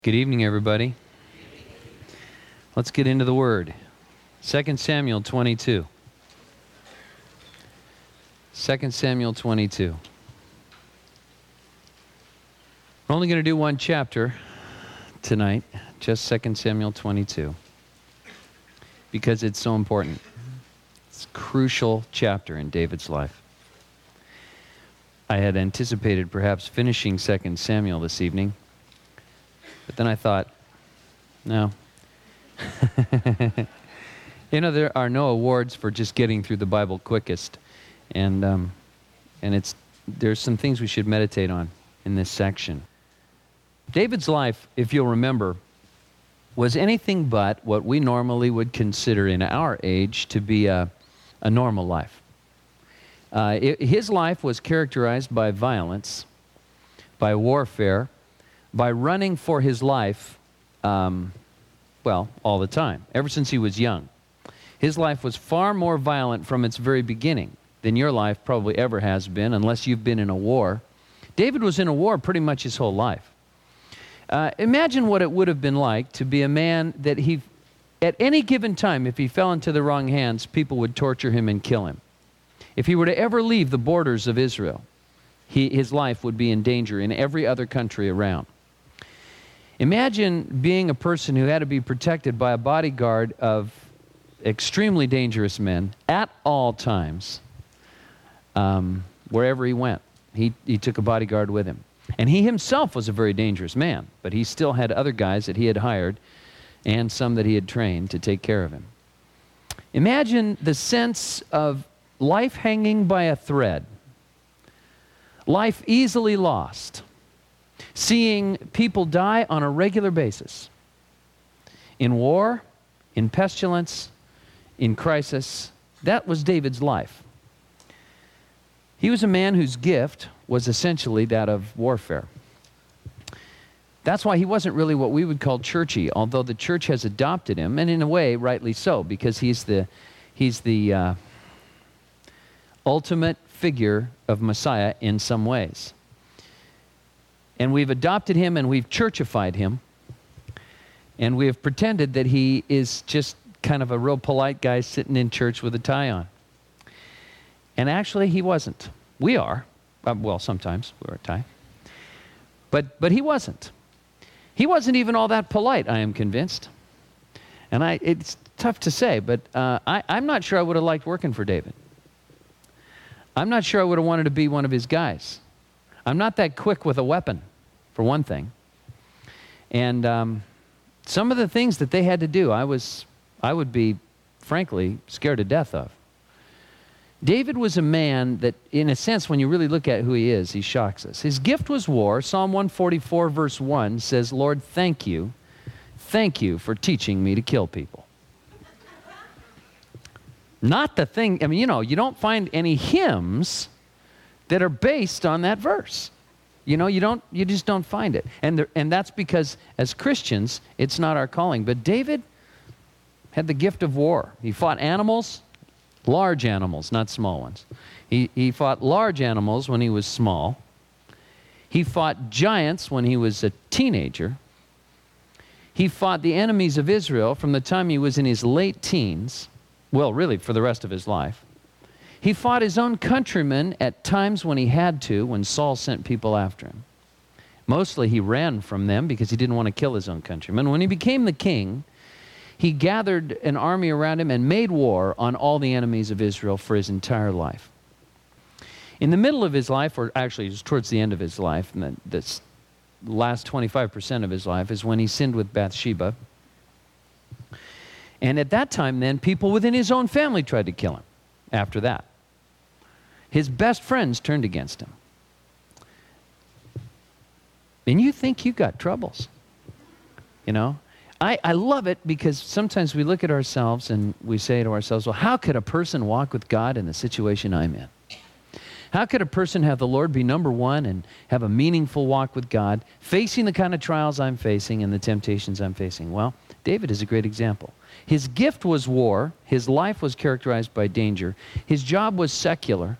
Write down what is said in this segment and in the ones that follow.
Good evening, everybody. Let's get into the Word. 2 Samuel 22. 2 Samuel 22. We're only going to do one chapter tonight, just 2 Samuel 22, because it's so important. It's a crucial chapter in David's life. I had anticipated perhaps finishing 2 Samuel this evening, but then I thought, no. There are no awards for just getting through the Bible quickest. And there's some things we should meditate on in this section. David's life, if you'll remember, was anything but what we normally would consider in our age to be a normal life. His life was characterized by violence, by warfare, by running for his life, all the time, ever since he was young. His life was far more violent from its very beginning than your life probably ever has been, unless you've been in a war. David was in a war pretty much his whole life. Imagine what it would have been like to be a man that at any given time, if he fell into the wrong hands, people would torture him and kill him. If he were to ever leave the borders of Israel, his life would be in danger in every other country around. Imagine being a person who had to be protected by a bodyguard of extremely dangerous men at all times, wherever he went. He took a bodyguard with him. And he himself was a very dangerous man, but he still had other guys that he had hired and some that he had trained to take care of him. Imagine the sense of life hanging by a thread, life easily lost, seeing people die on a regular basis, in war, in pestilence, in crisis. That was David's life. He was a man whose gift was essentially that of warfare. That's why he wasn't really what we would call churchy, although the church has adopted him, and in a way, rightly so, because he's the ultimate figure of Messiah in some ways. And we've adopted him and we've churchified him. And we have pretended that he is just kind of a real polite guy sitting in church with a tie on. And actually he wasn't. We are. Sometimes we wear a tie. But he wasn't. He wasn't even all that polite, I am convinced. And it's tough to say, but I'm not sure I would have liked working for David. I'm not sure I would have wanted to be one of his guys. I'm not that quick with a weapon, for one thing. And some of the things that they had to do, I would be, frankly, scared to death of. David was a man that, in a sense, when you really look at who he is, he shocks us. His gift was war. Psalm 144, verse 1 says, "Lord, thank you for teaching me to kill people." Not the thing, you don't find any hymns that are based on that verse. You just don't find it. And that's because as Christians, it's not our calling. But David had the gift of war. He fought animals, large animals, not small ones. He fought large animals when he was small. He fought giants when he was a teenager. He fought the enemies of Israel from the time he was in his late teens. Well, really, for the rest of his life. He fought his own countrymen at times when he had to, when Saul sent people after him. Mostly he ran from them because he didn't want to kill his own countrymen. When he became the king, he gathered an army around him and made war on all the enemies of Israel for his entire life. In the middle of his life, or actually just towards the end of his life, and this last 25% of his life, is when he sinned with Bathsheba. And at that time, then, people within his own family tried to kill him after that. His best friends turned against him. And you think you got troubles. I love it because sometimes we look at ourselves and we say to ourselves, well, how could a person walk with God in the situation I'm in? How could a person have the Lord be number one and have a meaningful walk with God, facing the kind of trials I'm facing and the temptations I'm facing? Well, David is a great example. His gift was war. His life was characterized by danger. His job was secular.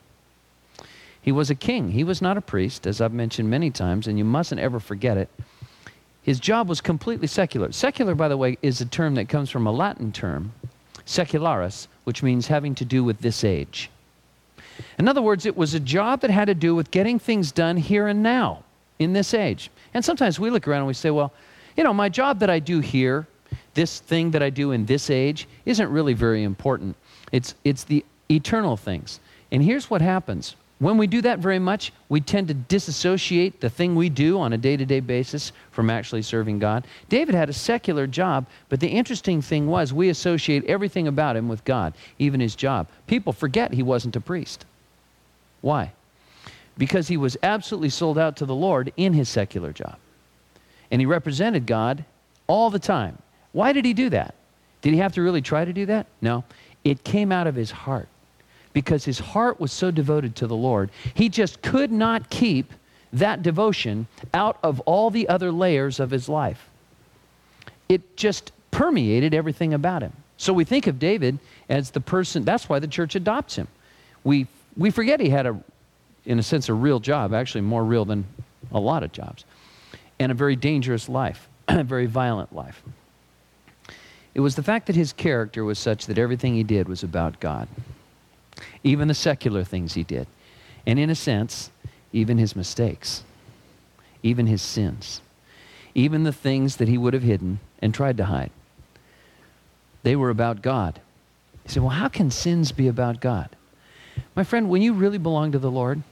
He was a king. He was not a priest, as I've mentioned many times, and you mustn't ever forget it. His job was completely secular. Secular, by the way, is a term that comes from a Latin term, secularis, which means having to do with this age. In other words, it was a job that had to do with getting things done here and now, in this age. And sometimes we look around and we say, well, you know, my job that I do here, this thing that I do in this age, isn't really very important. It's the eternal things. And here's what happens. When we do that very much, we tend to disassociate the thing we do on a day-to-day basis from actually serving God. David had a secular job, but the interesting thing was we associate everything about him with God, even his job. People forget he wasn't a priest. Why? Because he was absolutely sold out to the Lord in his secular job. And he represented God all the time. Why did he do that? Did he have to really try to do that? No. It came out of his heart. Because his heart was so devoted to the Lord, he just could not keep that devotion out of all the other layers of his life. It just permeated everything about him. So we think of David as the person, that's why the church adopts him. We forget he had in a sense, a real job, actually more real than a lot of jobs, and a very dangerous life, a very violent life. It was the fact that his character was such that everything he did was about God. Even the secular things he did. And in a sense, even his mistakes, even his sins, even the things that he would have hidden and tried to hide, they were about God. You say, well, how can sins be about God? My friend, when you really belong to the Lord,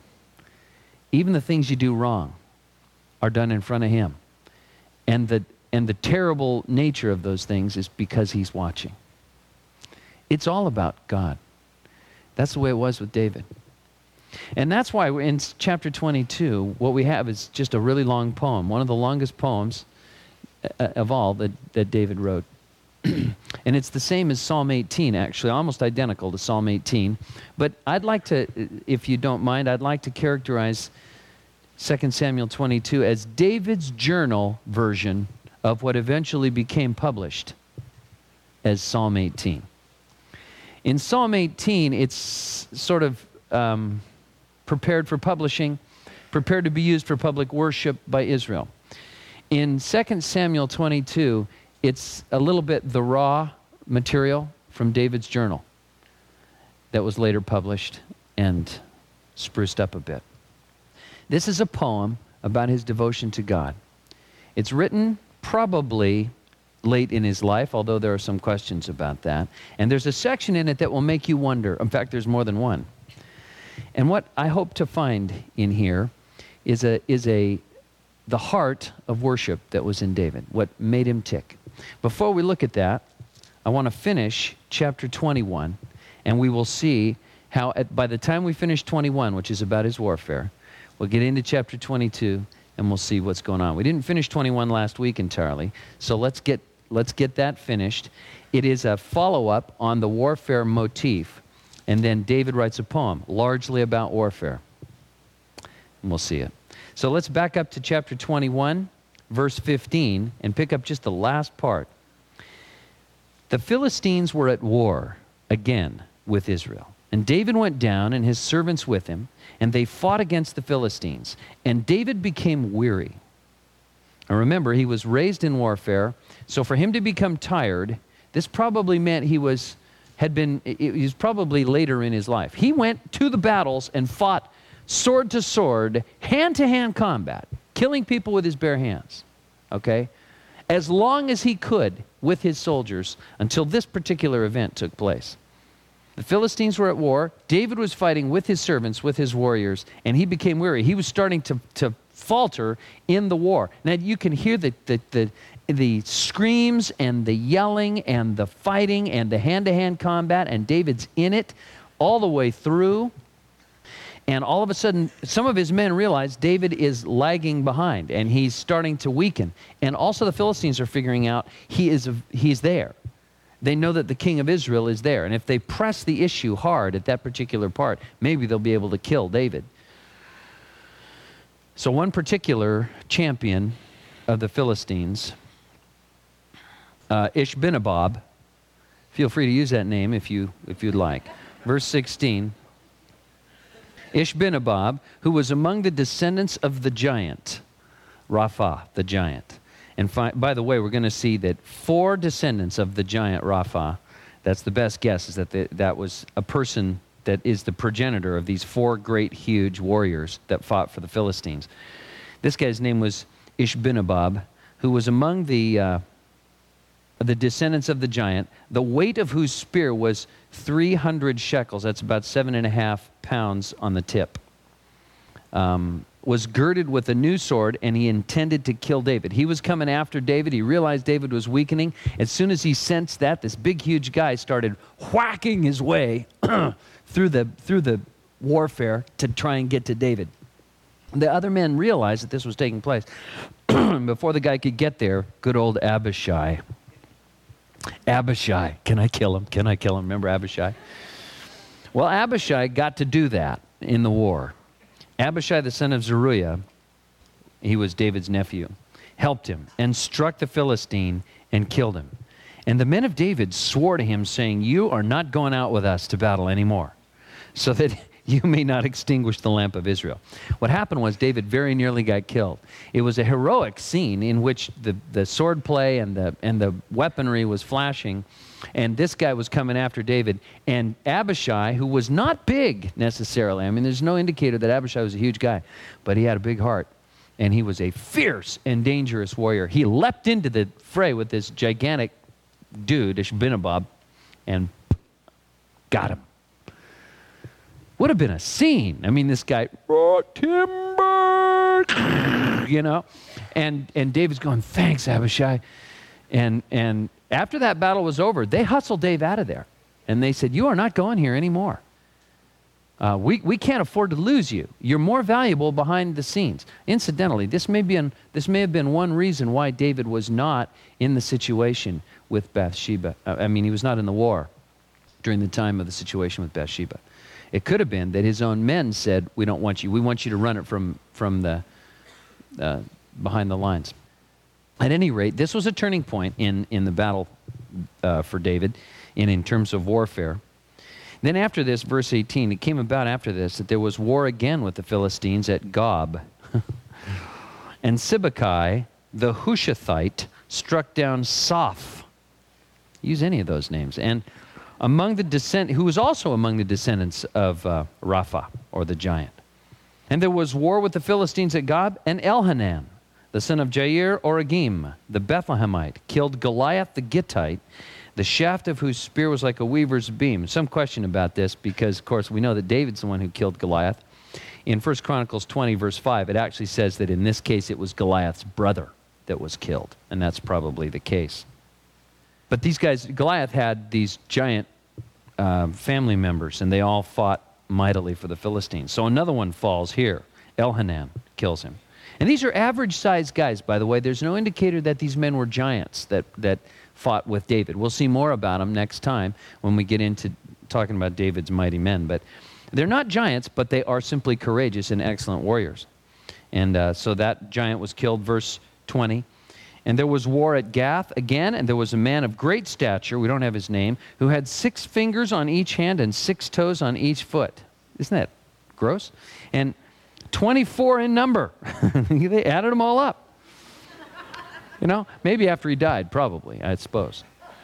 even the things you do wrong are done in front of him. And the terrible nature of those things is because he's watching. It's all about God. That's the way it was with David. And that's why in chapter 22, what we have is just a really long poem, one of the longest poems of all that David wrote. And it's the same as Psalm 18, actually, almost identical to Psalm 18. But I'd like to, if you don't mind, I'd like to characterize 2 Samuel 22 as David's journal version of what eventually became published as Psalm 18. In Psalm 18, it's sort of prepared for publishing, prepared to be used for public worship by Israel. In 2 Samuel 22, it's a little bit the raw material from David's journal that was later published and spruced up a bit. This is a poem about his devotion to God. It's written probably late in his life, although there are some questions about that. And there's a section in it that will make you wonder. In fact, there's more than one. And what I hope to find in here is the heart of worship that was in David, what made him tick. Before we look at that, I want to finish chapter 21, and we will see how by the time we finish 21, which is about his warfare, we'll get into chapter 22, and we'll see what's going on. We didn't finish 21 last week entirely, so let's get that finished. It is a follow-up on the warfare motif, and then David writes a poem largely about warfare. And we'll see it. So let's back up to chapter 21, verse 15, and pick up just the last part. The Philistines were at war again with Israel, and David went down and his servants with him, and they fought against the Philistines, and David became weary. Now remember, he was raised in warfare, so for him to become tired, this probably meant he was probably later in his life. He went to the battles and fought sword to sword, hand-to-hand combat, killing people with his bare hands, okay? As long as he could with his soldiers until this particular event took place. The Philistines were at war. David was fighting with his servants, with his warriors, and he became weary. He was starting to falter in the war. Now you can hear the screams and the yelling and the fighting and the hand-to-hand combat, and David's in it all the way through. And all of a sudden, some of his men realize David is lagging behind, and he's starting to weaken. And also the Philistines are figuring out he's there. They know that the king of Israel is there. And if they press the issue hard at that particular part, maybe they'll be able to kill David. So one particular champion of the Philistines, Ishbi-benob, feel free to use that name if you'd like. Verse 16, Ishbi-benob, who was among the descendants of the giant, Rapha, the giant. And by the way, we're going to see that 4 descendants of the giant Rapha, that's the best guess, is that that was a person that is the progenitor of these 4 great, huge warriors that fought for the Philistines. This guy's name was Ishbinabab, who was among the descendants of the giant, the weight of whose spear was 300 shekels, that's about 7.5 pounds on the tip, was girded with a new sword, and he intended to kill David. He was coming after David. He realized David was weakening. As soon as he sensed that, this big, huge guy started whacking his way through the warfare to try and get to David. The other men realized that this was taking place. Before the guy could get there, good old Abishai. Abishai, can I kill him? Can I kill him? Remember Abishai? Well, Abishai got to do that in the war. Abishai, the son of Zeruiah, he was David's nephew, helped him and struck the Philistine and killed him. And the men of David swore to him, saying, "You are not going out with us to battle anymore, so that you may not extinguish the lamp of Israel." What happened was David very nearly got killed. It was a heroic scene in which the sword play and the weaponry was flashing, and this guy was coming after David. And Abishai, who was not big necessarily, I mean, there's no indicator that Abishai was a huge guy, but he had a big heart, and he was a fierce and dangerous warrior. He leapt into the fray with this gigantic dude, Ishbinabab, and got him. Would have been a scene. I mean, this guy, timber, you know, and David's going, "Thanks, Abishai." And after that battle was over, they hustled Dave out of there. And they said, "You are not going here anymore. We can't afford to lose you. You're more valuable behind the scenes." Incidentally, this may have been one reason why David was not in the situation with Bathsheba. He was not in the war during the time of the situation with Bathsheba. It could have been that his own men said, "We don't want you. We want you to run it from the behind the lines." At any rate, this was a turning point in the battle for David in terms of warfare. Then after this, verse 18, it came about after this that there was war again with the Philistines at Gob. And Sibbecai, the Hushathite, struck down Soph. Use any of those names. And who was also among the descendants of Rapha, or the giant. And there was war with the Philistines at Gob, and Elhanan, the son of Jair Oragim, the Bethlehemite, killed Goliath the Gittite, the shaft of whose spear was like a weaver's beam. Some question about this because, of course, we know that David's the one who killed Goliath. In 1 Chronicles 20, verse 5, it actually says that in this case it was Goliath's brother that was killed, and that's probably the case. But these guys, Goliath had these giant family members, and they all fought mightily for the Philistines. So another one falls here. Elhanan kills him. And these are average-sized guys, by the way. There's no indicator that these men were giants that fought with David. We'll see more about them next time when we get into talking about David's mighty men. But they're not giants, but they are simply courageous and excellent warriors. And so that giant was killed, verse 20. And there was war at Gath again, and there was a man of great stature, we don't have his name, who had 6 fingers on each hand and 6 toes on each foot. Isn't that gross? And 24 in number. They added them all up. Maybe after he died, probably, I suppose.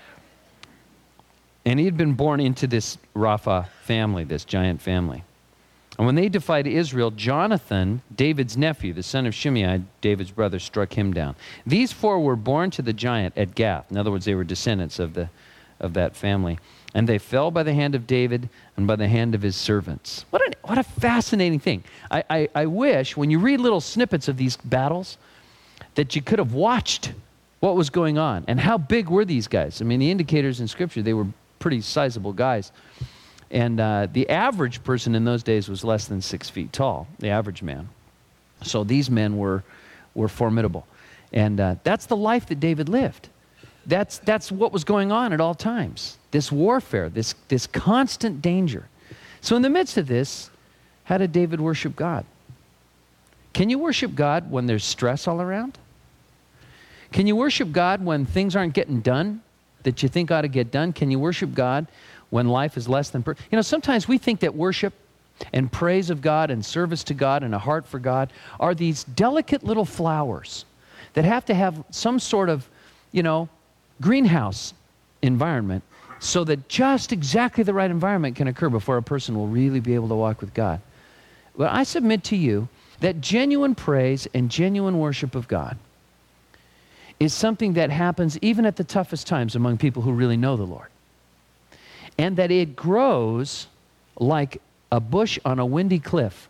And he had been born into this Rapha family, this giant family. And when they defied Israel, Jonathan, David's nephew, the son of Shimei, David's brother, struck him down. These 4 were born to the giant at Gath. In other words, they were descendants of that family. And they fell by the hand of David and by the hand of his servants. What a fascinating thing. I wish, when you read little snippets of these battles, that you could have watched what was going on. And how big were these guys? I mean, the indicators in Scripture, they were pretty sizable guys. And the average person in those days was less than 6 feet tall, the average man. So these men were formidable. And that's the life that David lived. That's what was going on at all times. This warfare, this constant danger. So in the midst of this, how did David worship God? Can you worship God when there's stress all around? Can you worship God when things aren't getting done that you think ought to get done? Can you worship God when life is less than sometimes we think that worship and praise of God and service to God and a heart for God are these delicate little flowers that have to have some sort of, greenhouse environment so that just exactly the right environment can occur before a person will really be able to walk with God. But I submit to you that genuine praise and genuine worship of God is something that happens even at the toughest times among people who really know the Lord. And that it grows like a bush on a windy cliff.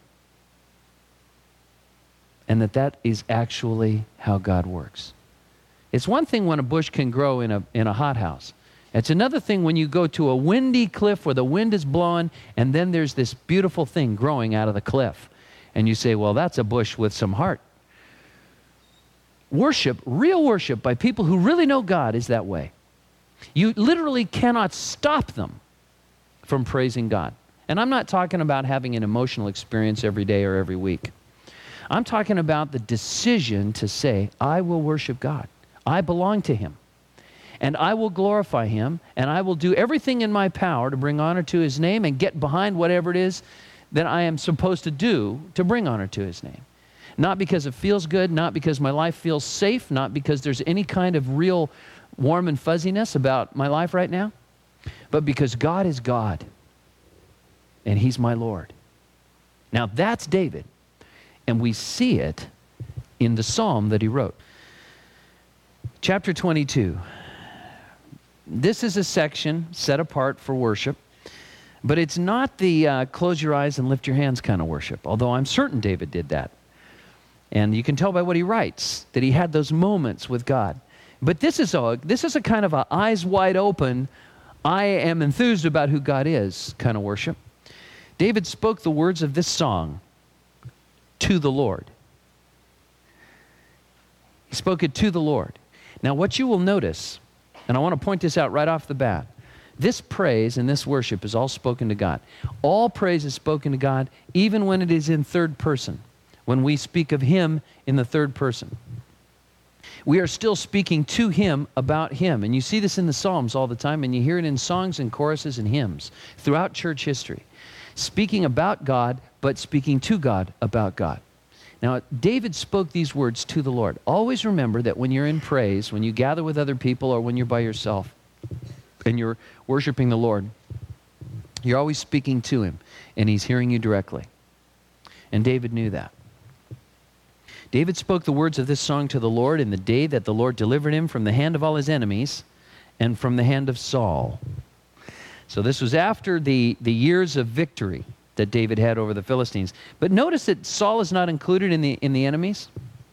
And that is actually how God works. It's one thing when a bush can grow in a hothouse. It's another thing when you go to a windy cliff where the wind is blowing and then there's this beautiful thing growing out of the cliff. And you say, well, that's a bush with some heart. Worship, real worship by people who really know God is that way. You literally cannot stop them from praising God. And I'm not talking about having an emotional experience every day or every week. I'm talking about the decision to say, I will worship God. I belong to Him. And I will glorify Him, and I will do everything in my power to bring honor to His name and get behind whatever it is that I am supposed to do to bring honor to His name. Not because it feels good, not because my life feels safe, not because there's any kind of real warm and fuzziness about my life right now, but because God is God, and He's my Lord. Now that's David, and we see it in the psalm that he wrote. Chapter 22. This is a section set apart for worship, but it's not the close your eyes and lift your hands kind of worship, although I'm certain David did that. And you can tell by what he writes that he had those moments with God. But this is a kind of a eyes wide open, I am enthused about who God is kind of worship. David spoke the words of this song to the Lord. He spoke it to the Lord. Now what you will notice, and I want to point this out right off the bat, this praise and this worship is all spoken to God. All praise is spoken to God, even when it is in third person, when we speak of Him in the third person. We are still speaking to Him about Him. And you see this in the Psalms all the time, and you hear it in songs and choruses and hymns throughout church history. Speaking about God, but speaking to God about God. Now, David spoke these words to the Lord. Always remember that when you're in praise, when you gather with other people or when you're by yourself and you're worshiping the Lord, you're always speaking to Him, and He's hearing you directly. And David knew that. David spoke the words of this song to the Lord in the day that the Lord delivered him from the hand of all his enemies and from the hand of Saul. So this was after the years of victory that David had over the Philistines. But notice that Saul is not included in the enemies.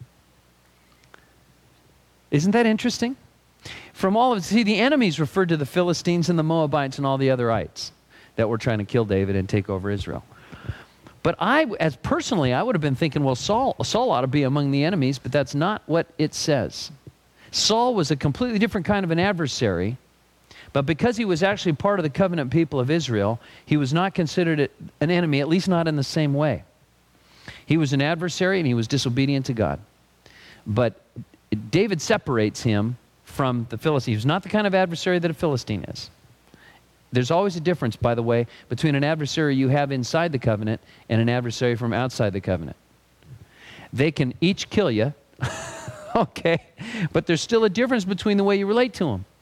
Isn't that interesting? See, the enemies referred to the Philistines and the Moabites and all the otherites that were trying to kill David and take over Israel. But I would have been thinking, well, Saul ought to be among the enemies, but that's not what it says. Saul was a completely different kind of an adversary, but because he was actually part of the covenant people of Israel, he was not considered an enemy, at least not in the same way. He was an adversary and he was disobedient to God. But David separates him from the Philistine. He was not the kind of adversary that a Philistine is. There's always a difference, by the way, between an adversary you have inside the covenant and an adversary from outside the covenant. They can each kill you, okay, but there's still a difference between the way you relate to them.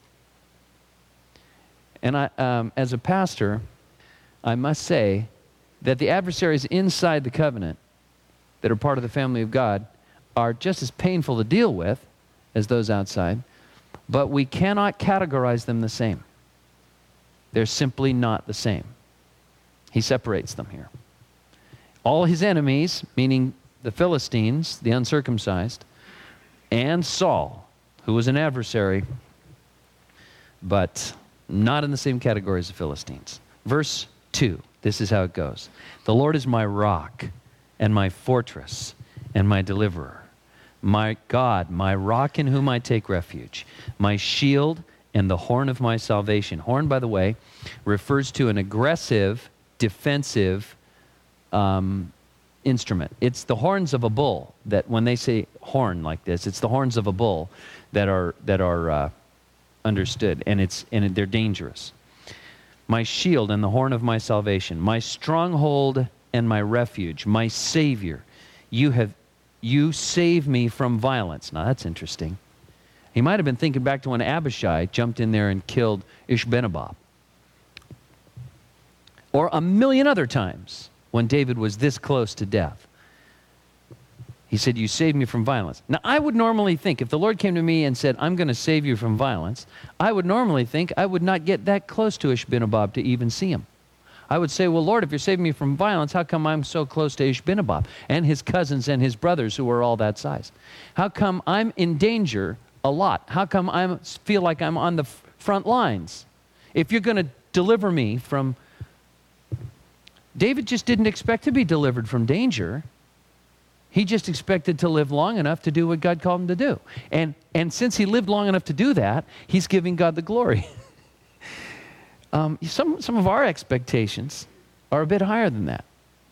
And as a pastor, I must say that the adversaries inside the covenant that are part of the family of God are just as painful to deal with as those outside, but we cannot categorize them the same. They're simply not the same. He separates them here. All his enemies, meaning the Philistines, the uncircumcised, and Saul, who was an adversary, but not in the same category as the Philistines. Verse 2, this is how it goes. The Lord is my rock and my fortress and my deliverer, my God, my rock in whom I take refuge, my shield and the horn of my salvation. Horn, by the way, refers to an aggressive, defensive instrument. It's the horns of a bull that when they say horn like this, it's the horns of a bull that are understood, and they're dangerous. My shield and the horn of my salvation, my stronghold and my refuge, my Savior. You have you save me from violence. Now that's interesting. He might have been thinking back to when Abishai jumped in there and killed Ishbenabab. Or a million other times when David was this close to death. He said, you saved me from violence. Now, I would normally think, if the Lord came to me and said, I'm going to save you from violence, I would normally think I would not get that close to Ishbenabab to even see him. I would say, well, Lord, if you're saving me from violence, how come I'm so close to Ishbenabab and his cousins and his brothers who are all that size? How come I'm in danger a lot? How come I feel like I'm on the front lines? If you're going to deliver me from... David just didn't expect to be delivered from danger. He just expected to live long enough to do what God called him to do. And since he lived long enough to do that, he's giving God the glory. Some of our expectations are a bit higher than that.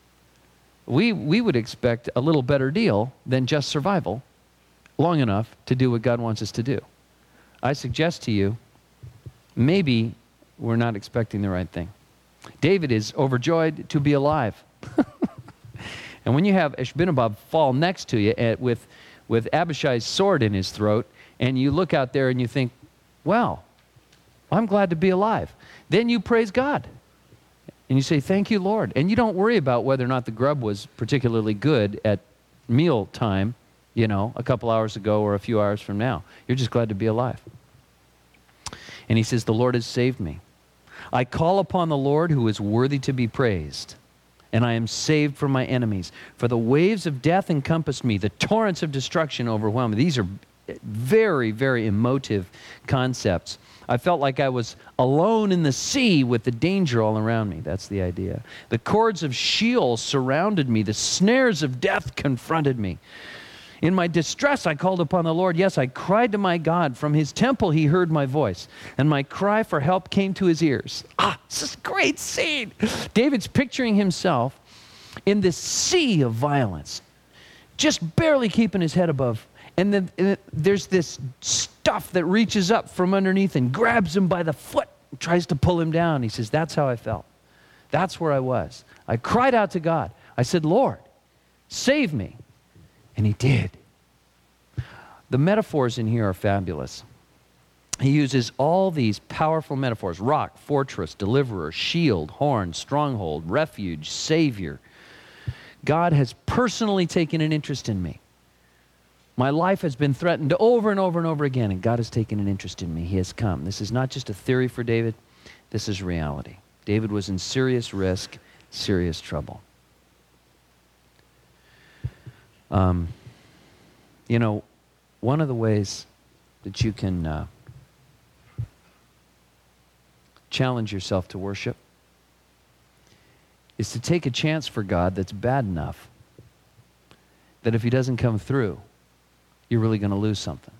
We would expect a little better deal than just survival long enough to do what God wants us to do. I suggest to you, maybe we're not expecting the right thing. David is overjoyed to be alive. And when you have Ishbenabab fall next to you with Abishai's sword in his throat, and you look out there and you think, wow, I'm glad to be alive. Then you praise God. And you say, thank you, Lord. And you don't worry about whether or not the grub was particularly good at meal time, a couple hours ago or a few hours from now. You're just glad to be alive. And he says, the Lord has saved me. I call upon the Lord who is worthy to be praised, and I am saved from my enemies. For the waves of death encompassed me, the torrents of destruction overwhelmed me. These are very, very emotive concepts. I felt like I was alone in the sea with the danger all around me. That's the idea. The cords of Sheol surrounded me. The snares of death confronted me. In my distress, I called upon the Lord. Yes, I cried to my God. From his temple, he heard my voice, and my cry for help came to his ears. This is a great scene. David's picturing himself in this sea of violence, just barely keeping his head above. And then there's this stuff that reaches up from underneath and grabs him by the foot and tries to pull him down. He says, that's how I felt. That's where I was. I cried out to God. I said, Lord, save me. And he did. The metaphors in here are fabulous. He uses all these powerful metaphors: rock, fortress, deliverer, shield, horn, stronghold, refuge, savior. God has personally taken an interest in me. My life has been threatened over and over and over again, and God has taken an interest in me. He has come. This is not just a theory for David. This is reality. David was in serious risk, serious trouble. One of the ways that you can challenge yourself to worship is to take a chance for God that's bad enough that if he doesn't come through, you're really going to lose something.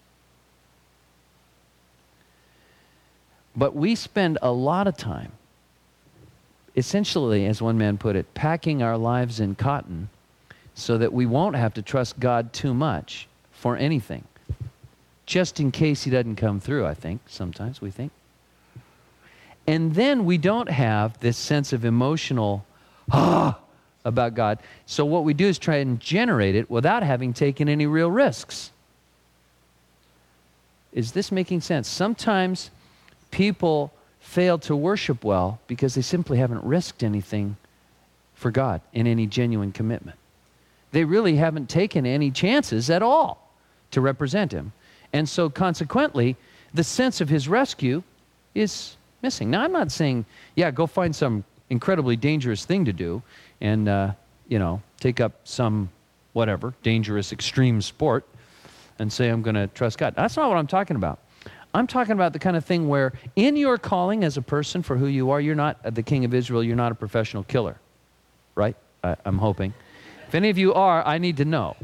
But we spend a lot of time, essentially, as one man put it, packing our lives in cotton so that we won't have to trust God too much for anything, just in case he doesn't come through, I think, sometimes we think. And then we don't have this sense of emotional, about God. So what we do is try and generate it without having taken any real risks. Is this making sense? Sometimes people fail to worship well because they simply haven't risked anything for God in any genuine commitment. They really haven't taken any chances at all to represent him. And so consequently, the sense of his rescue is missing. Now, I'm not saying, go find some incredibly dangerous thing to do and, take up some whatever, dangerous extreme sport and say, I'm going to trust God. That's not what I'm talking about. I'm talking about the kind of thing where in your calling as a person for who you are, you're not the king of Israel, you're not a professional killer, right? I'm hoping. If any of you are, I need to know.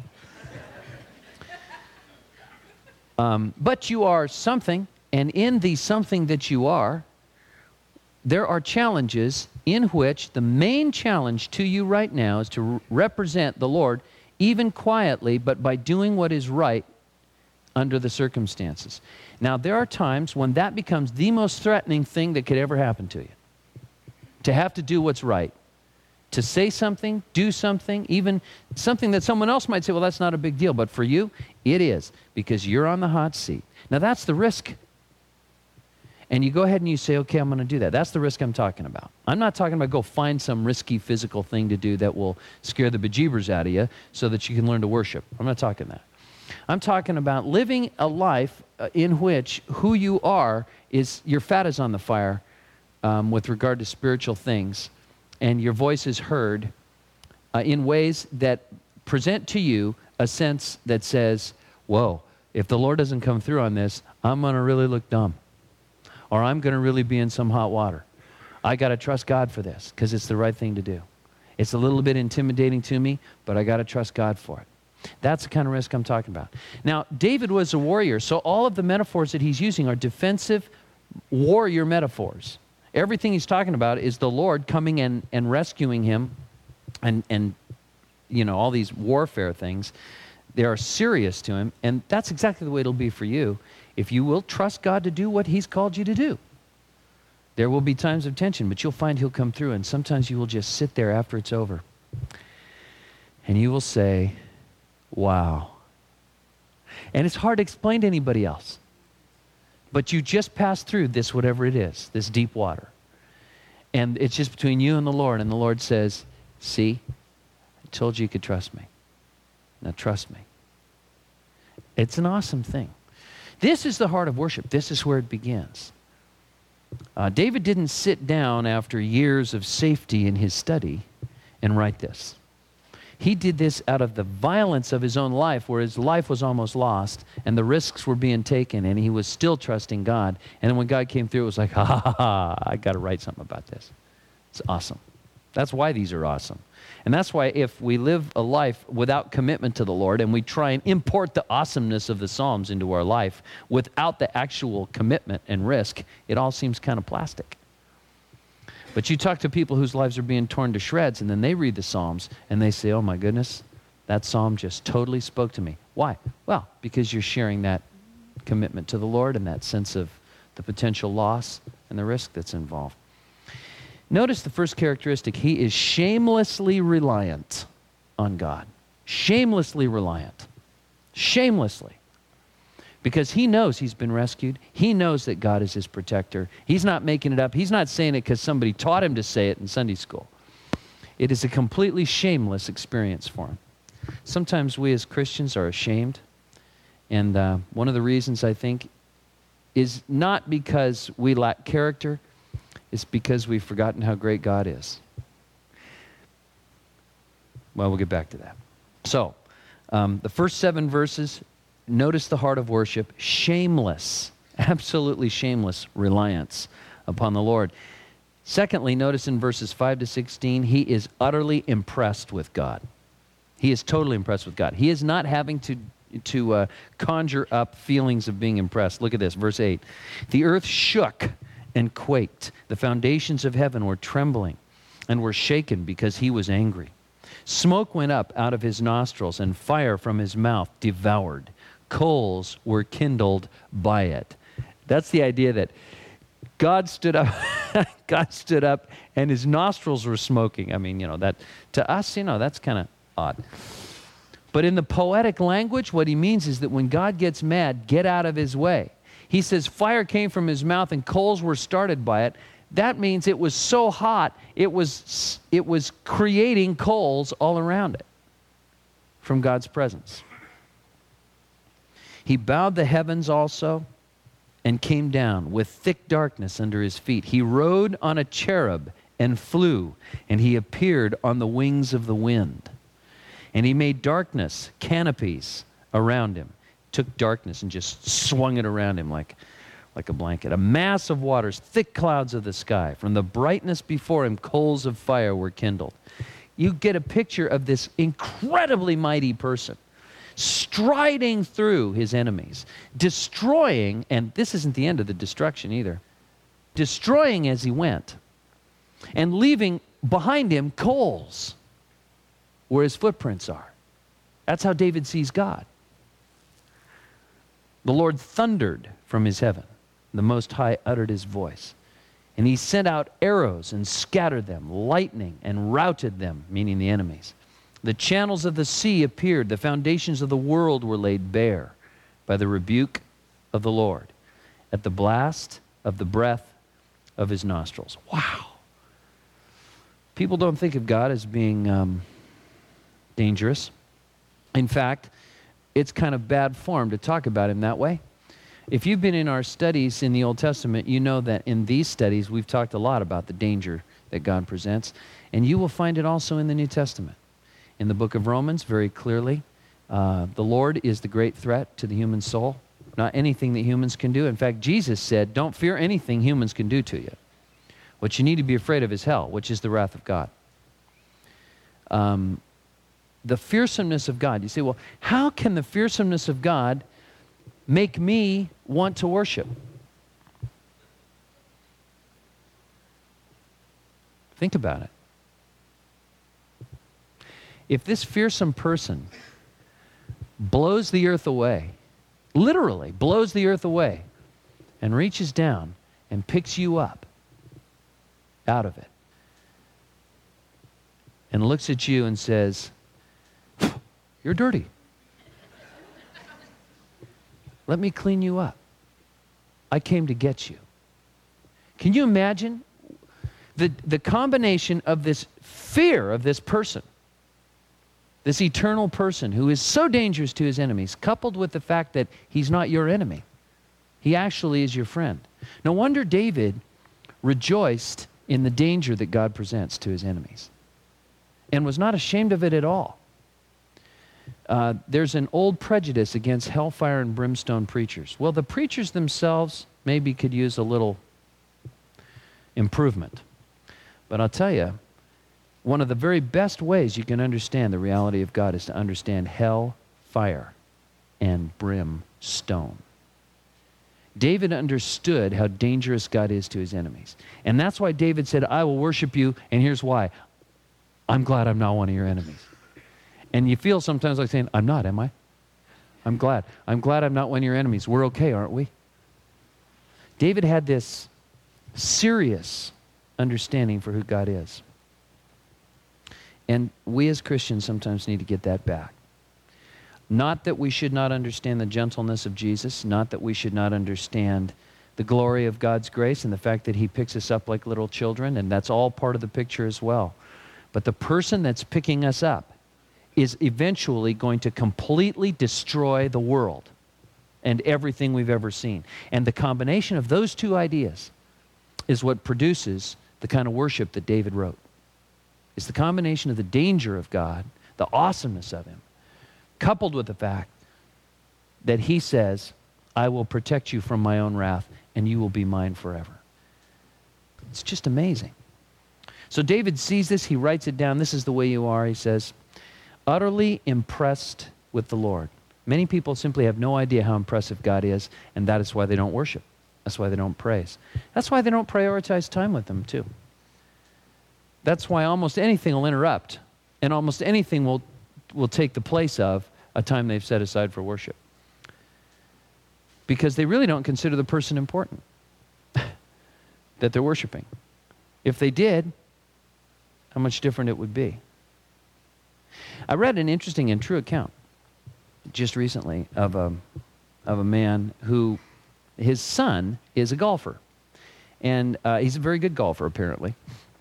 But you are something, and in the something that you are, there are challenges in which the main challenge to you right now is to represent the Lord, even quietly, but by doing what is right under the circumstances. Now, there are times when that becomes the most threatening thing that could ever happen to you. To have to do what's right to say something, do something, even something that someone else might say, well, that's not a big deal. But for you, it is, because you're on the hot seat. Now, that's the risk. And you go ahead and you say, okay, I'm going to do that. That's the risk I'm talking about. I'm not talking about go find some risky physical thing to do that will scare the bejeebers out of you so that you can learn to worship. I'm not talking that. I'm talking about living a life in which who you are is, your fat is on the fire with regard to spiritual things, and your voice is heard in ways that present to you a sense that says, whoa, if the Lord doesn't come through on this, I'm going to really look dumb. Or I'm going to really be in some hot water. I got to trust God for this because it's the right thing to do. It's a little bit intimidating to me, but I got to trust God for it. That's the kind of risk I'm talking about. Now, David was a warrior, so all of the metaphors that he's using are defensive warrior metaphors. Everything he's talking about is the Lord coming and rescuing him and you know, all these warfare things. They are serious to him, and that's exactly the way it'll be for you if you will trust God to do what he's called you to do. There will be times of tension, but you'll find he'll come through, and sometimes you will just sit there after it's over, and you will say, wow. And it's hard to explain to anybody else, but you just passed through this, whatever it is, this deep water, and it's just between you and the Lord says, see, I told you you could trust me. Now trust me. It's an awesome thing. This is the heart of worship. This is where it begins. David didn't sit down after years of safety in his study and write this. He did this out of the violence of his own life, where his life was almost lost and the risks were being taken, and he was still trusting God. And then when God came through, it was like, ha, ha, ha, I got to write something about this. It's awesome. That's why these are awesome. And that's why if we live a life without commitment to the Lord and we try and import the awesomeness of the Psalms into our life without the actual commitment and risk, it all seems kind of plastic. But you talk to people whose lives are being torn to shreds, and then they read the Psalms and they say, oh my goodness, that Psalm just totally spoke to me. Why? Well, because you're sharing that commitment to the Lord and that sense of the potential loss and the risk that's involved. Notice the first characteristic. He is shamelessly reliant on God. Shamelessly reliant. Shamelessly. Because he knows he's been rescued. He knows that God is his protector. He's not making it up. He's not saying it because somebody taught him to say it in Sunday school. It is a completely shameless experience for him. Sometimes we as Christians are ashamed. And one of the reasons, I think, is not because we lack character. It's because we've forgotten how great God is. Well, we'll get back to that. So, the first 7 verses, notice the heart of worship, shameless, absolutely shameless reliance upon the Lord. Secondly, notice in verses 5 to 16, he is utterly impressed with God. He is totally impressed with God. He is not having to conjure up feelings of being impressed. Look at this, verse 8. The earth shook and quaked. The foundations of heaven were trembling and were shaken because he was angry. Smoke went up out of his nostrils, and fire from his mouth devoured. Coals were kindled by it. That's the idea that God stood up, God stood up, and his nostrils were smoking. I mean, that to us, that's kind of odd. But in the poetic language, what he means is that when God gets mad, get out of his way. He says fire came from his mouth and coals were started by it. That means it was so hot, it was creating coals all around it from God's presence. He bowed the heavens also and came down with thick darkness under his feet. He rode on a cherub and flew, and he appeared on the wings of the wind. And he made darkness, canopies around him. Took darkness and just swung it around him like a blanket. A mass of waters, thick clouds of the sky. From the brightness before him, coals of fire were kindled. You get a picture of this incredibly mighty person striding through his enemies, destroying, and this isn't the end of the destruction either, destroying as he went, and leaving behind him coals where his footprints are. That's how David sees God. The Lord thundered from his heaven. The Most High uttered his voice. And he sent out arrows and scattered them, lightning and routed them, meaning the enemies. The channels of the sea appeared. The foundations of the world were laid bare by the rebuke of the Lord at the blast of the breath of his nostrils. Wow. People don't think of God as being dangerous. In fact, it's kind of bad form to talk about him that way. If you've been in our studies in the Old Testament, you know that in these studies we've talked a lot about the danger that God presents, and you will find it also in the New Testament. In the book of Romans, very clearly, the Lord is the great threat to the human soul, not anything that humans can do. In fact, Jesus said, don't fear anything humans can do to you. What you need to be afraid of is hell, which is the wrath of God. The fearsomeness of God. You say, well, how can the fearsomeness of God make me want to worship? Think about it. If this fearsome person blows the earth away, literally blows the earth away, and reaches down and picks you up out of it, and looks at you and says, you're dirty. Let me clean you up. I came to get you. Can you imagine the combination of this fear of this person, this eternal person who is so dangerous to his enemies, coupled with the fact that he's not your enemy. He actually is your friend. No wonder David rejoiced in the danger that God presents to his enemies and was not ashamed of it at all. There's an old prejudice against hellfire and brimstone preachers. Well, the preachers themselves maybe could use a little improvement. But I'll tell you, one of the very best ways you can understand the reality of God is to understand hell, fire, and brimstone. David understood how dangerous God is to his enemies. And that's why David said, I will worship you, and here's why. I'm glad I'm not one of your enemies. And you feel sometimes like saying, I'm not, am I? I'm glad. I'm glad I'm not one of your enemies. We're okay, aren't we? David had this serious understanding for who God is. And we as Christians sometimes need to get that back. Not that we should not understand the gentleness of Jesus, not that we should not understand the glory of God's grace and the fact that he picks us up like little children, and that's all part of the picture as well. But the person that's picking us up is eventually going to completely destroy the world and everything we've ever seen. And the combination of those two ideas is what produces the kind of worship that David wrote. It's the combination of the danger of God, the awesomeness of him, coupled with the fact that he says, I will protect you from my own wrath, and you will be mine forever. It's just amazing. So David sees this, he writes it down. This is the way you are, he says, utterly impressed with the Lord. Many people simply have no idea how impressive God is, and that is why they don't worship. That's why they don't praise. That's why they don't prioritize time with him, too. That's why almost anything will interrupt, and almost anything will take the place of a time they've set aside for worship. Because they really don't consider the person important that they're worshiping. If they did, how much different it would be. I read an interesting and true account just recently of a man who, his son is a golfer. And he's a very good golfer, apparently.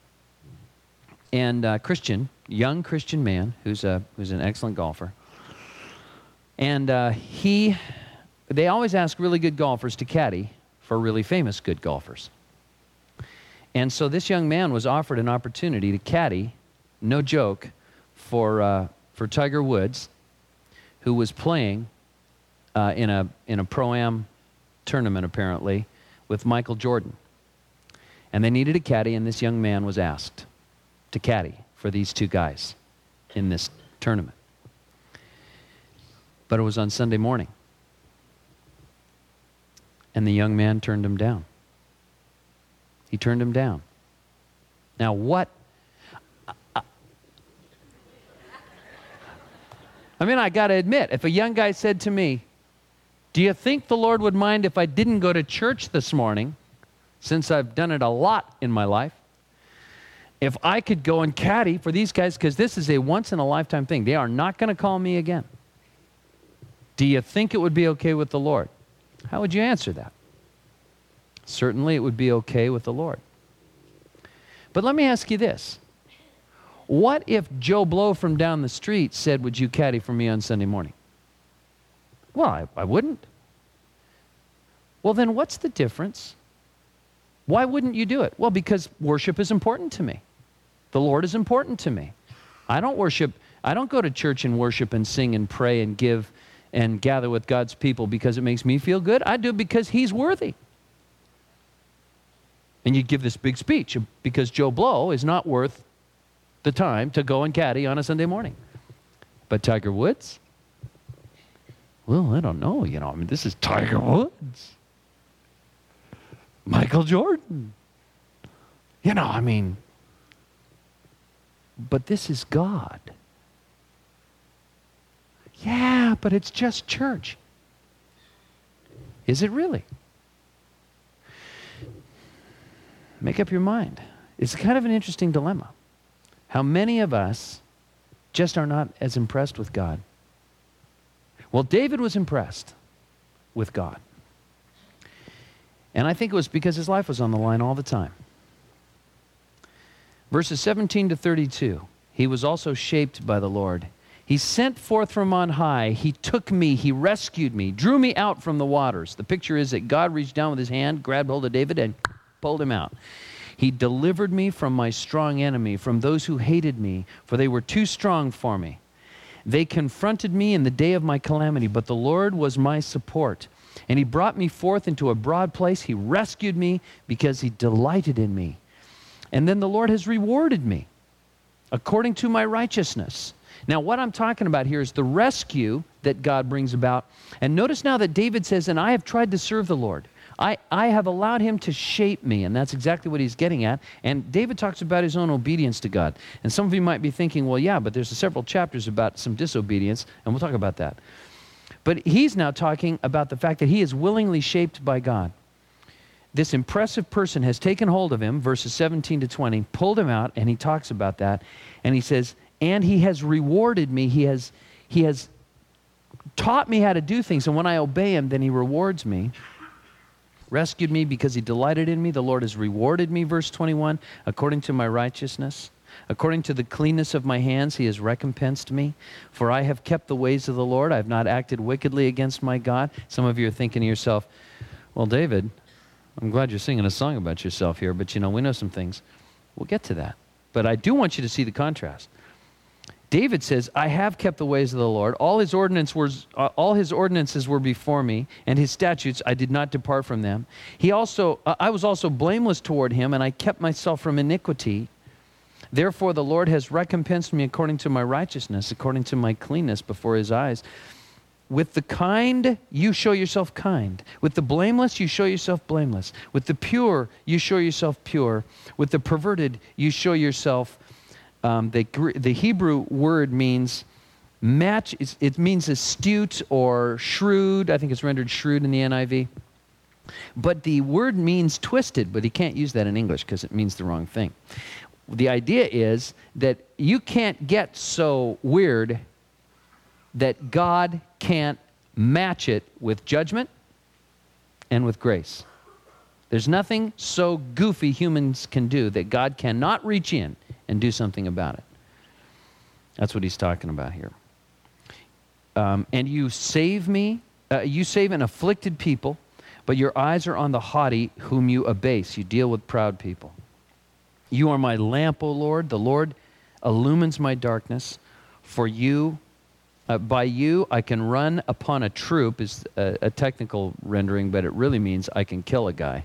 And young Christian man who's an excellent golfer. And they always ask really good golfers to caddy for really famous good golfers. And so this young man was offered an opportunity to caddy, no joke, for Tiger Woods, who was playing in a Pro-Am tournament, apparently, with Michael Jordan. And they needed a caddy, and this young man was asked to caddy for these two guys in this tournament. But it was on Sunday morning. And the young man turned him down. He turned him down. Now what? I got to admit, if a young guy said to me, do you think the Lord would mind if I didn't go to church this morning since I've done it a lot in my life, if I could go and caddy for these guys, because this is a once-in-a-lifetime thing. They are not going to call me again. Do you think it would be okay with the Lord? How would you answer that? Certainly it would be okay with the Lord. But let me ask you this. What if Joe Blow from down the street said, would you caddy for me on Sunday morning? Well, I wouldn't. Well, then what's the difference? Why wouldn't you do it? Well, because worship is important to me. The Lord is important to me. I don't go to church and worship and sing and pray and give and gather with God's people because it makes me feel good. I do it because He's worthy. And you give this big speech because Joe Blow is not worth the time to go and caddy on a Sunday morning. But Tiger Woods? Well, I don't know. I mean, this is Tiger Woods. Michael Jordan. But this is God. Yeah, but it's just church. Is it really? Make up your mind. It's kind of an interesting dilemma. How many of us just are not as impressed with God? Well, David was impressed with God. And I think it was because his life was on the line all the time. Verses 17 to 32, he was also shaped by the Lord. He sent forth from on high. He took me. He rescued me, drew me out from the waters. The picture is that God reached down with his hand, grabbed hold of David, and pulled him out. He delivered me from my strong enemy, from those who hated me, for they were too strong for me. They confronted me in the day of my calamity, but the Lord was my support. And he brought me forth into a broad place. He rescued me because he delighted in me. And then the Lord has rewarded me according to my righteousness. Now, what I'm talking about here is the rescue that God brings about. And notice now that David says, and I have tried to serve the Lord. I have allowed him to shape me, and that's exactly what he's getting at. And David talks about his own obedience to God. And some of you might be thinking, well, yeah, but there's several chapters about some disobedience, and we'll talk about that. But he's now talking about the fact that he is willingly shaped by God. This impressive person has taken hold of him, verses 17 to 20, pulled him out, and he talks about that. And he says, and he has rewarded me. He has taught me how to do things, and when I obey him, then he rewards me. Rescued me because he delighted in me. The Lord has rewarded me, verse 21, according to my righteousness. According to the cleanness of my hands, he has recompensed me. For I have kept the ways of the Lord. I have not acted wickedly against my God. Some of you are thinking to yourself, well, David, I'm glad you're singing a song about yourself here, but we know some things. We'll get to that. But I do want you to see the contrast. David says, I have kept the ways of the Lord. All his ordinances were before me, and his statutes, I did not depart from them. I was also blameless toward him, and I kept myself from iniquity. Therefore, the Lord has recompensed me according to my righteousness, according to my cleanness before his eyes. With the kind, you show yourself kind. With the blameless, you show yourself blameless. With the pure, you show yourself pure. With the perverted, you show yourself. The Hebrew word means match. It means astute or shrewd. I think it's rendered shrewd in the NIV. But the word means twisted, but he can't use that in English because it means the wrong thing. The idea is that you can't get so weird that God can't match it with judgment and with grace. There's nothing so goofy humans can do that God cannot reach in and do something about it. That's what he's talking about here. And you save me, you save an afflicted people, but your eyes are on the haughty whom you abase. You deal with proud people. You are my lamp, O Lord. The Lord illumines my darkness. For you, by you, I can run upon a troop, is a technical rendering, but it really means I can kill a guy.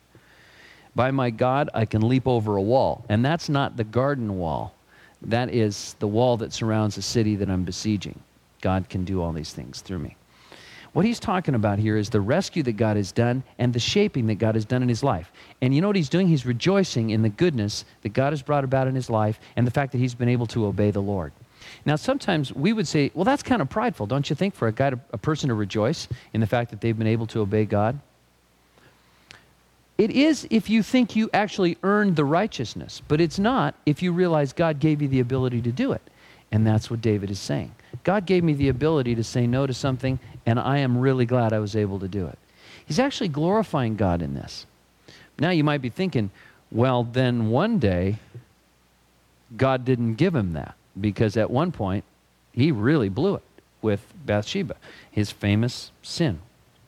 By my God, I can leap over a wall. And that's not the garden wall. That is the wall that surrounds the city that I'm besieging. God can do all these things through me. What he's talking about here is the rescue that God has done and the shaping that God has done in his life. And you know what he's doing? He's rejoicing in the goodness that God has brought about in his life and the fact that he's been able to obey the Lord. Now, sometimes we would say, well, that's kind of prideful, don't you think, for a person to rejoice in the fact that they've been able to obey God? It is if you think you actually earned the righteousness, but it's not if you realize God gave you the ability to do it. And that's what David is saying. God gave me the ability to say no to something, and I am really glad I was able to do it. He's actually glorifying God in this. Now you might be thinking, well, then one day, God didn't give him that, because at one point, he really blew it with Bathsheba, his famous sin.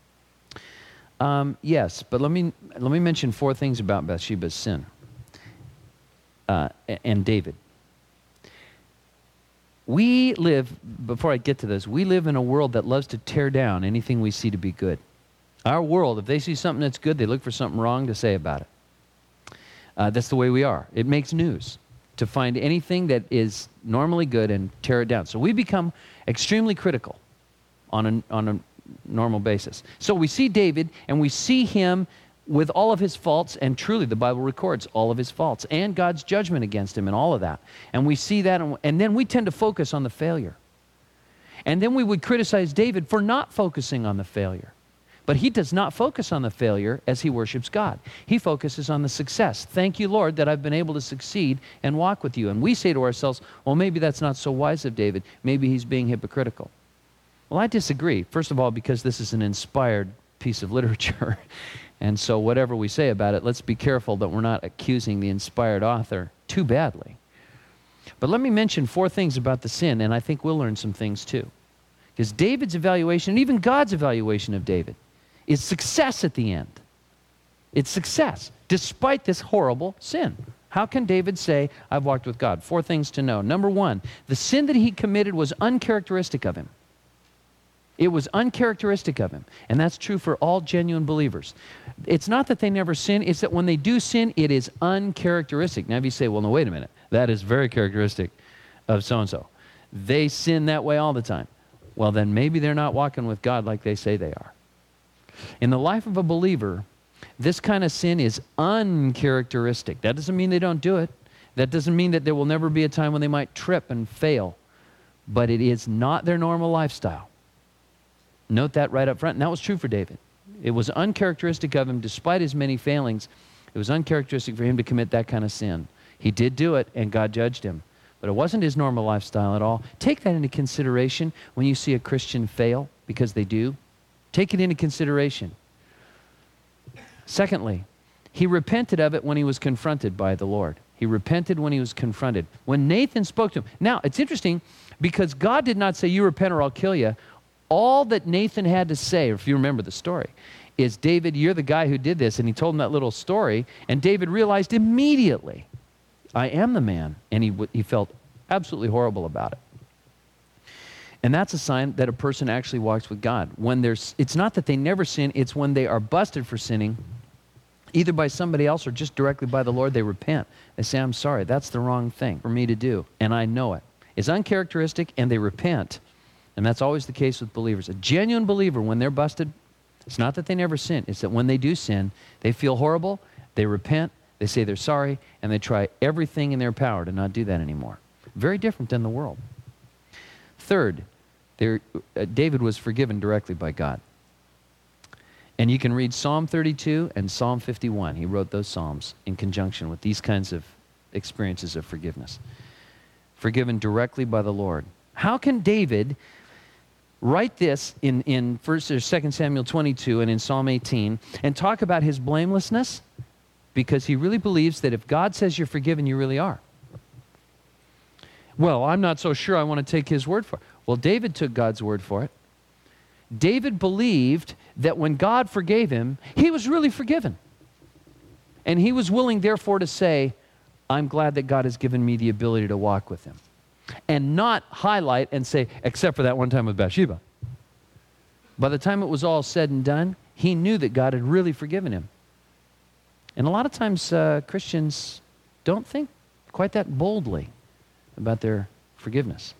Yes, but let me mention 4 things about Bathsheba's sin and David. We live, before I get to this, we live in a world that loves to tear down anything we see to be good. Our world, if they see something that's good, they look for something wrong to say about it. That's the way we are. It makes news to find anything that is normally good and tear it down. So we become extremely critical on a normal basis. So we see David, and we see him with all of his faults, and truly the Bible records all of his faults and God's judgment against him and all of that. And we see that, and then we tend to focus on the failure. And then we would criticize David for not focusing on the failure. But he does not focus on the failure as he worships God. He focuses on the success. Thank you, Lord, that I've been able to succeed and walk with you. And we say to ourselves, well, maybe that's not so wise of David. Maybe he's being hypocritical. Well, I disagree. First of all, because this is an inspired piece of literature. And so whatever we say about it, let's be careful that we're not accusing the inspired author too badly. But let me mention 4 things about the sin, and I think we'll learn some things too. Because David's evaluation, and even God's evaluation of David, is success at the end. It's success, despite this horrible sin. How can David say, I've walked with God? 4 things to know. Number 1, the sin that he committed was uncharacteristic of him. It was uncharacteristic of him. And that's true for all genuine believers. It's not that they never sin, it's that when they do sin, it is uncharacteristic. Now if you say, well, no, wait a minute. That is very characteristic of so-and-so. They sin that way all the time. Well, then maybe they're not walking with God like they say they are. In the life of a believer, this kind of sin is uncharacteristic. That doesn't mean they don't do it. That doesn't mean that there will never be a time when they might trip and fail. But it is not their normal lifestyle. Note that right up front. And that was true for David. It was uncharacteristic of him, despite his many failings. It was uncharacteristic for him to commit that kind of sin. He did do it, and God judged him. But it wasn't his normal lifestyle at all. Take that into consideration when you see a Christian fail, because they do. Take it into consideration. Secondly, he repented of it when he was confronted by the Lord. He repented when he was confronted. When Nathan spoke to him. Now, it's interesting, because God did not say, you repent or I'll kill you. All that Nathan had to say, if you remember the story, is, David, you're the guy who did this. And he told him that little story, and David realized immediately, I am the man. And he felt absolutely horrible about it. And that's a sign that a person actually walks with God. It's not that they never sin, it's when they are busted for sinning, either by somebody else or just directly by the Lord, they repent. They say, I'm sorry, that's the wrong thing for me to do, and I know it. It's uncharacteristic, and they repent. And that's always the case with believers. A genuine believer, when they're busted, it's not that they never sin, it's that when they do sin, they feel horrible, they repent, they say they're sorry, and they try everything in their power to not do that anymore. Very different than the world. Third, David was forgiven directly by God. And you can read Psalm 32 and Psalm 51. He wrote those psalms in conjunction with these kinds of experiences of forgiveness. Forgiven directly by the Lord. How can David write this in 1st or 2nd Samuel 22 and in Psalm 18 and talk about his blamelessness? Because he really believes that if God says you're forgiven, you really are. Well, I'm not so sure I want to take his word for it. Well, David took God's word for it. David believed that when God forgave him, he was really forgiven. And he was willing, therefore, to say, I'm glad that God has given me the ability to walk with him. And not highlight and say, except for that one time with Bathsheba. By the time it was all said and done, he knew that God had really forgiven him. And a lot of times Christians don't think quite that boldly about their forgiveness.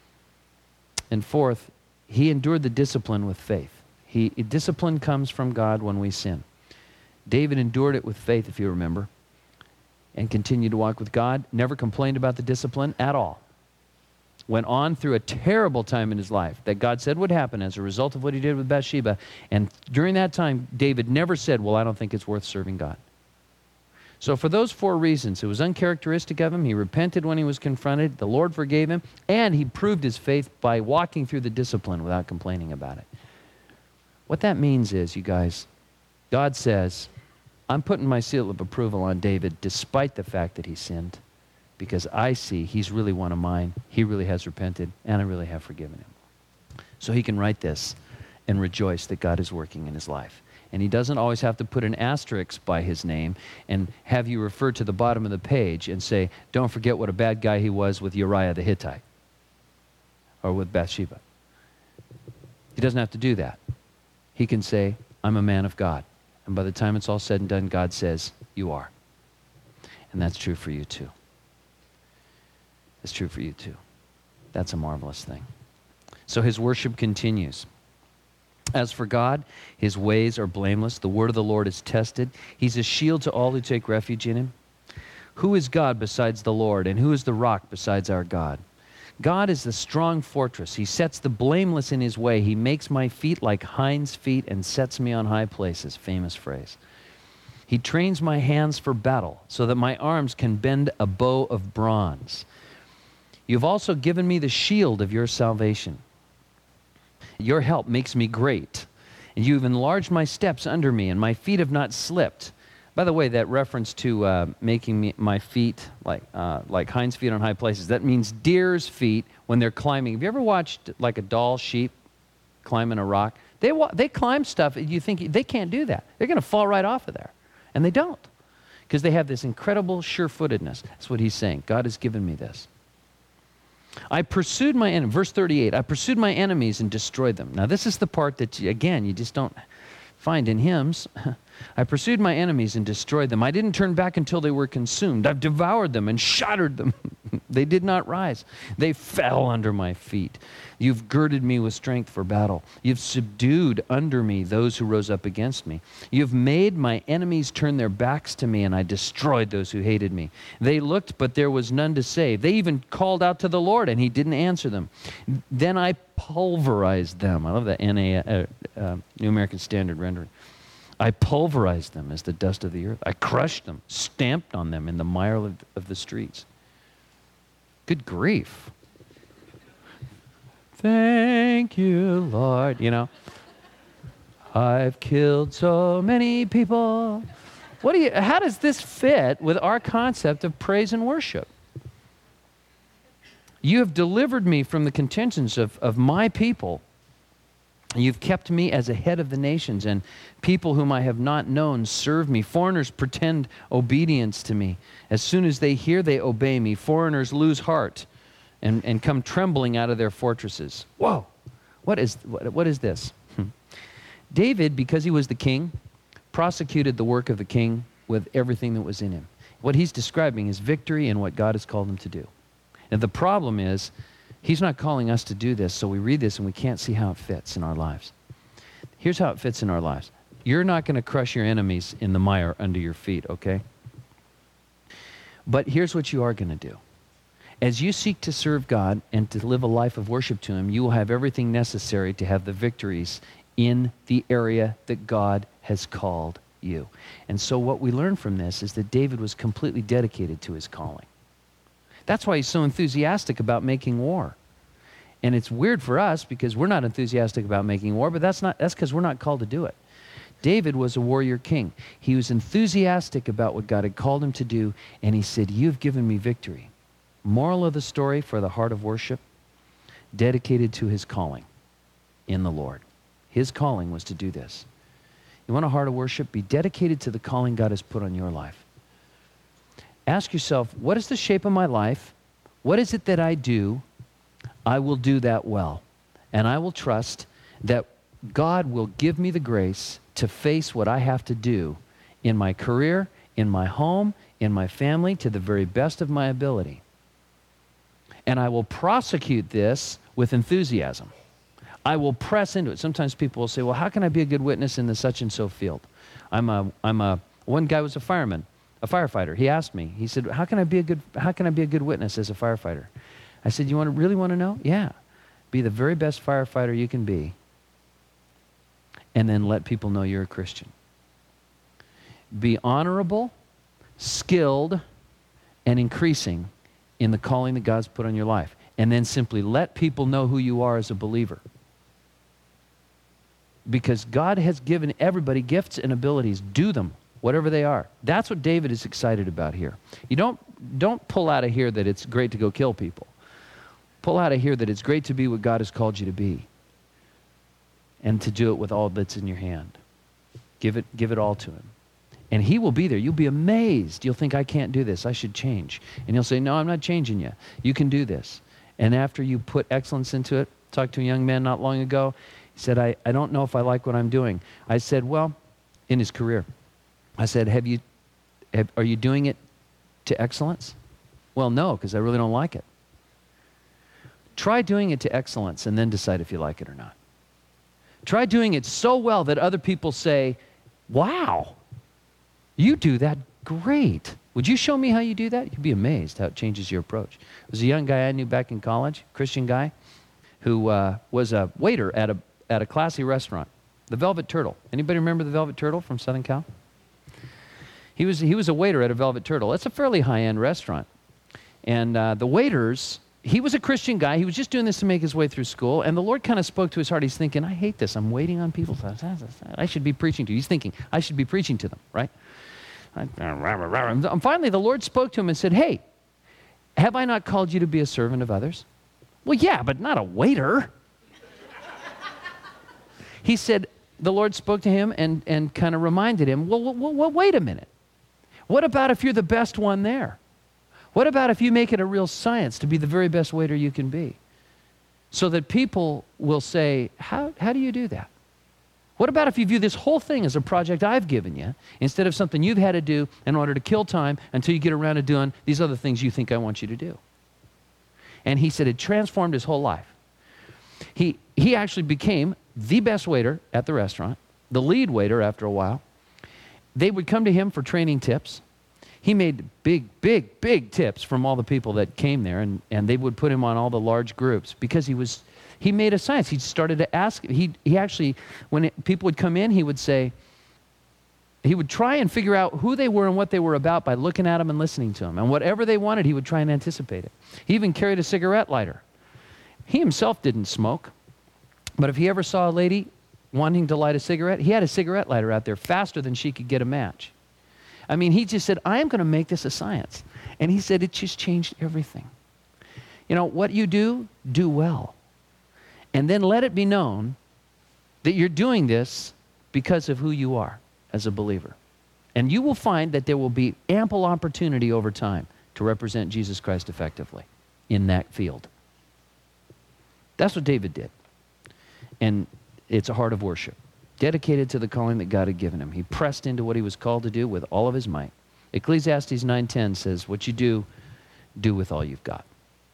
And fourth, he endured the discipline with faith. Discipline comes from God when we sin. David endured it with faith, if you remember, and continued to walk with God, never complained about the discipline at all. went on through a terrible time in his life that God said would happen as a result of what he did with Bathsheba. And during that time, David never said, well, I don't think it's worth serving God. So for those 4 reasons, it was uncharacteristic of him. He repented when he was confronted. The Lord forgave him. And he proved his faith by walking through the discipline without complaining about it. What that means is, you guys, God says, I'm putting my seal of approval on David despite the fact that he sinned, because I see he's really one of mine. He really has repented, and I really have forgiven him. So he can write this and rejoice that God is working in his life. And he doesn't always have to put an asterisk by his name and have you refer to the bottom of the page and say, don't forget what a bad guy he was with Uriah the Hittite or with Bathsheba. He doesn't have to do that. He can say, I'm a man of God. And by the time it's all said and done, God says, you are. And that's true for you too. It's true for you too. That's a marvelous thing. So his worship continues. As for God, his ways are blameless. The word of the Lord is tested. He's a shield to all who take refuge in him. Who is God besides the Lord, and who is the rock besides our God? God is the strong fortress. He sets the blameless in his way. He makes my feet like hinds' feet and sets me on high places. Famous phrase. He trains my hands for battle so that my arms can bend a bow of bronze. You've also given me the shield of your salvation. Your help makes me great, and you've enlarged my steps under me, and my feet have not slipped. By the way, that reference to making my feet like hinds' feet on high places, that means deer's feet when they're climbing. Have you ever watched like a doll sheep climbing a rock? They climb stuff, you think they can't do that. They're going to fall right off of there, and they don't, because they have this incredible sure-footedness. That's what he's saying. God has given me this. I pursued my enemies, verse 38, I pursued my enemies and destroyed them. Now this is the part that, again, you just don't find in hymns. I pursued my enemies and destroyed them. I didn't turn back until they were consumed. I've devoured them and shattered them. They did not rise. They fell under my feet. You've girded me with strength for battle. You've subdued under me those who rose up against me. You've made my enemies turn their backs to me, and I destroyed those who hated me. They looked, but there was none to save. They even called out to the Lord, and he didn't answer them. Then I pulverized them. I love that New American Standard rendering. I pulverized them as the dust of the earth. I crushed them, stamped on them in the mire of the streets. Good grief. Thank you, Lord. You know, I've killed so many people. How does this fit with our concept of praise and worship? You have delivered me from the contentions of my people. You've kept me as a head of the nations, and people whom I have not known serve me. Foreigners pretend obedience to me. As soon as they hear, they obey me. Foreigners lose heart and come trembling out of their fortresses. Whoa! What is this? David, because he was the king, prosecuted the work of the king with everything that was in him. What he's describing is victory in what God has called him to do. And the problem is, he's not calling us to do this, so we read this and we can't see how it fits in our lives. Here's how it fits in our lives. You're not going to crush your enemies in the mire under your feet, okay? But here's what you are going to do. As you seek to serve God and to live a life of worship to him, you will have everything necessary to have the victories in the area that God has called you. And so what we learn from this is that David was completely dedicated to his calling. That's why he's so enthusiastic about making war. And it's weird for us because we're not enthusiastic about making war, but that's because we're not called to do it. David was a warrior king. He was enthusiastic about what God had called him to do, and he said, "You've given me victory." Moral of the story for the heart of worship, dedicated to his calling in the Lord. His calling was to do this. You want a heart of worship? Be dedicated to the calling God has put on your life. Ask yourself, what is the shape of my life? What is it that I do? I will do that well. And I will trust that God will give me the grace to face what I have to do in my career, in my home, in my family, to the very best of my ability. And I will prosecute this with enthusiasm. I will press into it. Sometimes people will say, well, how can I be a good witness in the such and so field? One guy was a fireman. A firefighter. He asked me, he said, how can I be a good witness as a firefighter? I said, you really want to know? Yeah. Be the very best firefighter you can be, and then let people know you're a Christian. Be honorable, skilled, and increasing in the calling that God's put on your life. And then simply let people know who you are as a believer. Because God has given everybody gifts and abilities. Do them, whatever they are. That's what David is excited about here. You don't pull out of here that it's great to go kill people. Pull out of here that it's great to be what God has called you to be. And to do it with all that's in your hand. Give it all to him. And he will be there. You'll be amazed. You'll think, I can't do this. I should change. And he'll say, no, I'm not changing you. You can do this. And after you put excellence into it, talked to a young man not long ago. He said, I don't know if I like what I'm doing. I said, well, in his career, I said, are you doing it to excellence? Well, no, because I really don't like it. Try doing it to excellence and then decide if you like it or not. Try doing it so well that other people say, wow, you do that great. Would you show me how you do that? You'd be amazed how it changes your approach. There was a young guy I knew back in college, Christian guy, who was a waiter at a classy restaurant, the Velvet Turtle. Anybody remember the Velvet Turtle from Southern Cal? He was a waiter at a Velvet Turtle. It's a fairly high-end restaurant. And the waiters, he was a Christian guy. He was just doing this to make his way through school. And the Lord kind of spoke to his heart. He's thinking, I hate this. I'm waiting on people. I should be preaching to you. He's thinking, I should be preaching to them, right? And finally, the Lord spoke to him and said, hey, have I not called you to be a servant of others? Well, yeah, but not a waiter. He said, the Lord spoke to him and kind of reminded him, well, wait a minute. What about if you're the best one there? What about if you make it a real science to be the very best waiter you can be? So that people will say, how do you do that? What about if you view this whole thing as a project I've given you instead of something you've had to do in order to kill time until you get around to doing these other things you think I want you to do? And he said it transformed his whole life. He actually became the best waiter at the restaurant, the lead waiter after a while. They would come to him for training tips. He made big tips from all the people that came there, and they would put him on all the large groups because he made a science. He started to ask, he actually, when people would come in, he would say, he would try and figure out who they were and what they were about by looking at them and listening to them. And whatever they wanted, he would try and anticipate it. He even carried a cigarette lighter. He himself didn't smoke, but if he ever saw a lady wanting to light a cigarette, he had a cigarette lighter out there faster than she could get a match. I mean, he just said, I am going to make this a science. And he said, it just changed everything. You know, what you do well. And then let it be known that you're doing this because of who you are as a believer. And you will find that there will be ample opportunity over time to represent Jesus Christ effectively in that field. That's what David did. And it's a heart of worship, dedicated to the calling that God had given him. He pressed into what he was called to do with all of his might. Ecclesiastes 9:10 says, what you do with all you've got.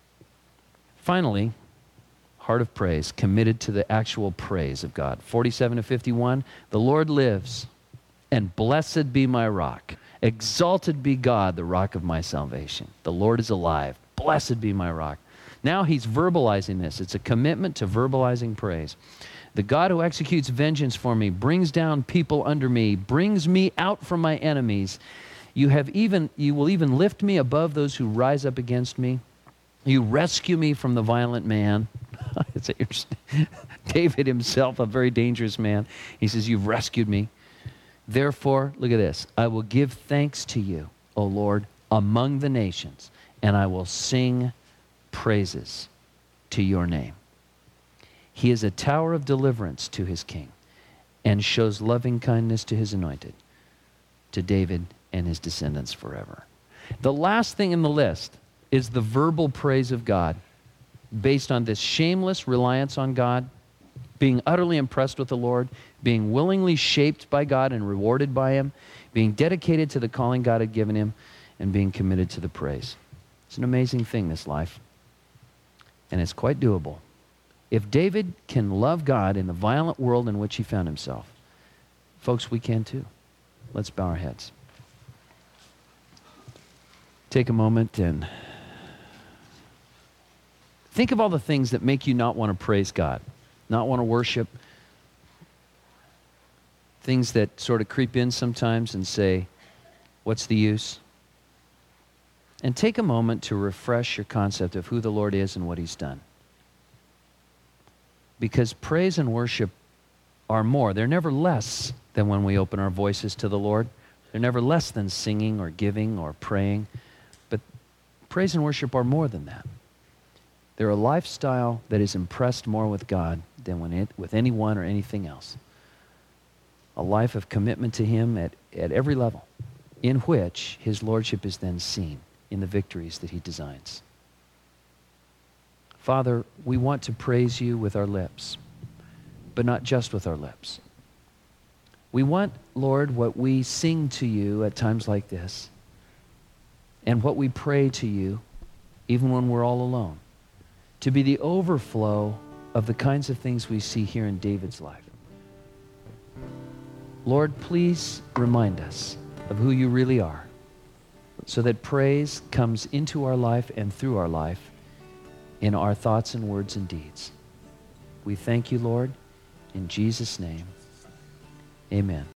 Finally, heart of praise, committed to the actual praise of God. 47-51, the Lord lives, and blessed be my rock. Exalted be God, the rock of my salvation. The Lord is alive. Blessed be my rock. Now he's verbalizing this. It's a commitment to verbalizing praise. The God who executes vengeance for me, brings down people under me, brings me out from my enemies. You will even lift me above those who rise up against me. You rescue me from the violent man. It's interesting. David himself, a very dangerous man. He says, you've rescued me. Therefore, look at this. I will give thanks to you, O Lord, among the nations, and I will sing praises to your name. He is a tower of deliverance to his king and shows loving kindness to his anointed, to David and his descendants forever. The last thing in the list is the verbal praise of God based on this shameless reliance on God, being utterly impressed with the Lord, being willingly shaped by God and rewarded by him, being dedicated to the calling God had given him, and being committed to the praise. It's an amazing thing, this life. And it's quite doable. If David can love God in the violent world in which he found himself, folks, we can too. Let's bow our heads. Take a moment and Think of all the things that make you not want to praise God, not want to worship. Things that sort of creep in sometimes and say, what's the use? And take a moment to refresh your concept of who the Lord is and what He's done. Because praise and worship are more. They're never less than when we open our voices to the Lord. They're never less than singing or giving or praying. But praise and worship are more than that. They're a lifestyle that is impressed more with God than with anyone or anything else. A life of commitment to Him at every level, in which His Lordship is then seen in the victories that He designs. Father, we want to praise You with our lips, but not just with our lips. We want, Lord, what we sing to You at times like this, and what we pray to You, even when we're all alone, to be the overflow of the kinds of things we see here in David's life. Lord, please remind us of who You really are, so that praise comes into our life and through our life in our thoughts and words and deeds. We thank You, Lord, in Jesus' name. Amen.